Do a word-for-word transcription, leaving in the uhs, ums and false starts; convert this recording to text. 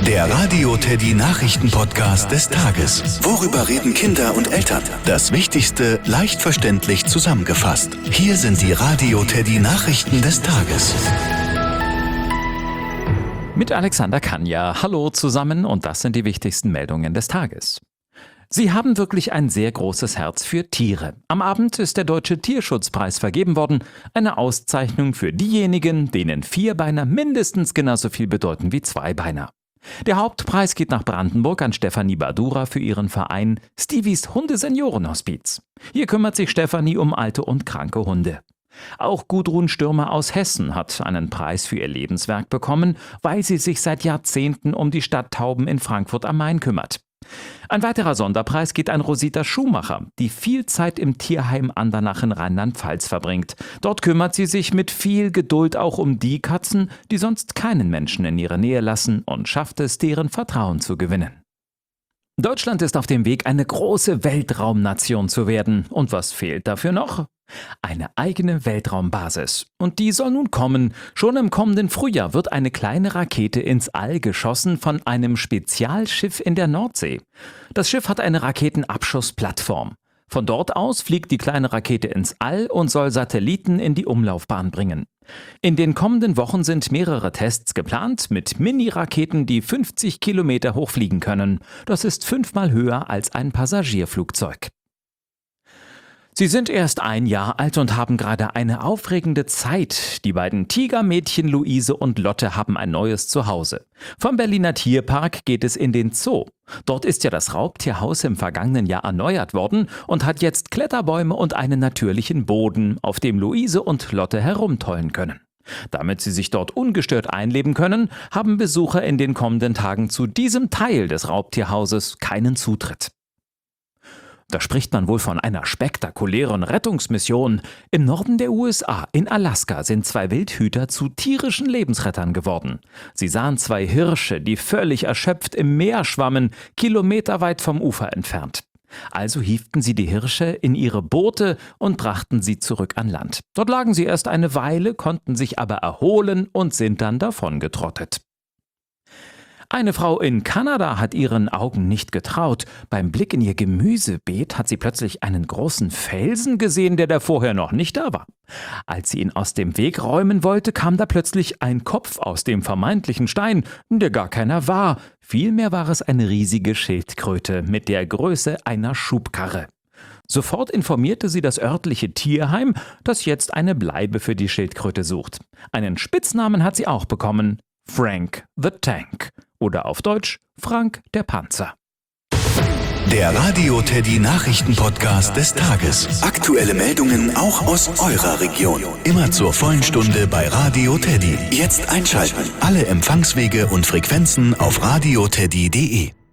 Der Radio Teddy Nachrichten-Podcast des Tages. Worüber reden Kinder und Eltern? Das Wichtigste leicht verständlich zusammengefasst. Hier sind die Radio Teddy Nachrichten des Tages. Mit Alexander Kanja. Hallo zusammen und das sind die wichtigsten Meldungen des Tages. Sie haben wirklich ein sehr großes Herz für Tiere. Am Abend ist der Deutsche Tierschutzpreis vergeben worden. Eine Auszeichnung für diejenigen, denen Vierbeiner mindestens genauso viel bedeuten wie Zweibeiner. Der Hauptpreis geht nach Brandenburg an Stefanie Badura für ihren Verein Stevies Hundeseniorenhospiz. Hier kümmert sich Stefanie um alte und kranke Hunde. Auch Gudrun Stürmer aus Hessen hat einen Preis für ihr Lebenswerk bekommen, weil sie sich seit Jahrzehnten um die Stadttauben in Frankfurt am Main kümmert. Ein weiterer Sonderpreis geht an Rosita Schumacher, die viel Zeit im Tierheim Andernach in Rheinland-Pfalz verbringt. Dort kümmert sie sich mit viel Geduld auch um die Katzen, die sonst keinen Menschen in ihre Nähe lassen, und schafft es, deren Vertrauen zu gewinnen. Deutschland ist auf dem Weg, eine große Weltraumnation zu werden. Und was fehlt dafür noch? Eine eigene Weltraumbasis. Und die soll nun kommen. Schon im kommenden Frühjahr wird eine kleine Rakete ins All geschossen von einem Spezialschiff in der Nordsee. Das Schiff hat eine Raketenabschussplattform. Von dort aus fliegt die kleine Rakete ins All und soll Satelliten in die Umlaufbahn bringen. In den kommenden Wochen sind mehrere Tests geplant mit Mini-Raketen, die fünfzig Kilometer hoch fliegen können. Das ist fünfmal höher als ein Passagierflugzeug. Sie sind erst ein Jahr alt und haben gerade eine aufregende Zeit. Die beiden Tigermädchen Luise und Lotte haben ein neues Zuhause. Vom Berliner Tierpark geht es in den Zoo. Dort ist ja das Raubtierhaus im vergangenen Jahr erneuert worden und hat jetzt Kletterbäume und einen natürlichen Boden, auf dem Luise und Lotte herumtollen können. Damit sie sich dort ungestört einleben können, haben Besucher in den kommenden Tagen zu diesem Teil des Raubtierhauses keinen Zutritt. Da spricht man wohl von einer spektakulären Rettungsmission. Im Norden der U S A, in Alaska, sind zwei Wildhüter zu tierischen Lebensrettern geworden. Sie sahen zwei Hirsche, die völlig erschöpft im Meer schwammen, kilometerweit vom Ufer entfernt. Also hieften sie die Hirsche in ihre Boote und brachten sie zurück an Land. Dort lagen sie erst eine Weile, konnten sich aber erholen und sind dann davongetrottet. Eine Frau in Kanada hat ihren Augen nicht getraut. Beim Blick in ihr Gemüsebeet hat sie plötzlich einen großen Felsen gesehen, der da vorher noch nicht da war. Als sie ihn aus dem Weg räumen wollte, kam da plötzlich ein Kopf aus dem vermeintlichen Stein, der gar keiner war. Vielmehr war es eine riesige Schildkröte mit der Größe einer Schubkarre. Sofort informierte sie das örtliche Tierheim, das jetzt eine Bleibe für die Schildkröte sucht. Einen Spitznamen hat sie auch bekommen: Frank the Tank. Oder auf Deutsch Frank der Panzer. Der Radio Teddy Nachrichten-Podcast des Tages. Aktuelle Meldungen auch aus eurer Region. Immer zur vollen Stunde bei Radio Teddy. Jetzt einschalten. Alle Empfangswege und Frequenzen auf radioteddy punkt de.